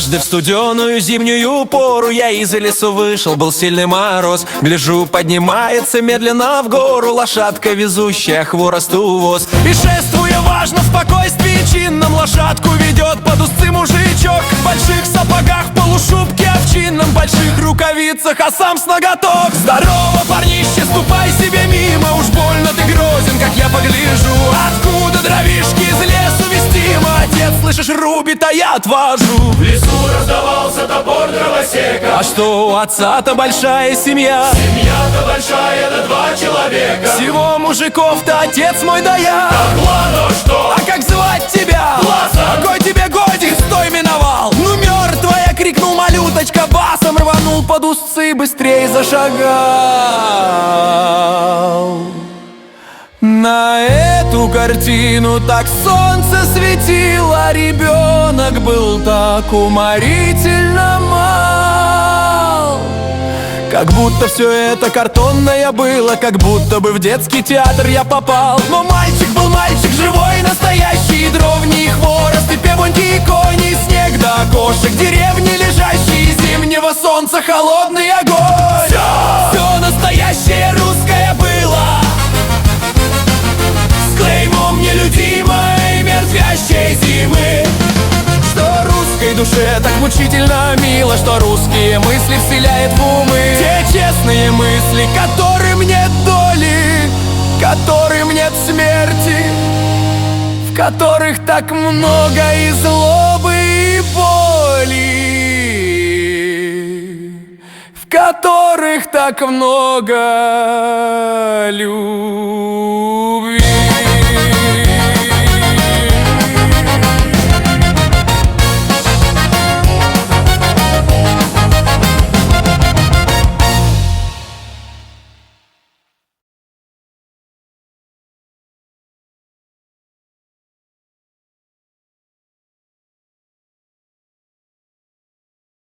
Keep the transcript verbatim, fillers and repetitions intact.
Однажды в студеную зимнюю пору я из лесу вышел, был сильный мороз. Гляжу, поднимается медленно в гору лошадка, везущая хворосту воз. И шествуя важно в спокойствии чинном, лошадку ведет под узцы мужичок в больших сапогах, полушубке овчинном, больших рукавицах, а сам с ноготок. Здорово, парнище, ступай себе мимо, уж больно ты грозен, как я погляжу. Откуда дровишки из лесу вестимо? Отец, слышишь, рубит, а я отвожу. В лесу раздавался топор дровосека. А что, у отца-то большая семья? Семья-то большая, да два человека. Всего мужиков-то отец мой да я. Так ладно, что? А как звать тебя? Лазар. Какой тебе годик, стой, миновал? Ну мертвая, крикнул малюточка басом, рванул под узцы, быстрей зашагал. На эту картину так солнце светило, ребенок был так уморительно мал. Как будто все это картонное было, как будто бы в детский театр я попал. Но мальчик был мальчик живой, настоящий, и дровни, и хворост, и певуньки, и кони, и снег до окошек деревни лежащие, зимнего солнца холодный огонь. Все, все настоящее русское было, с клеймом нелюдимой мертвящей зимы. Что русской душе так мучительно мило, что русские мысли вселяет в умы. Те честные мысли, которым нет доли, которым нет смерти, в которых так много и злобы, и боли, в которых так много любви.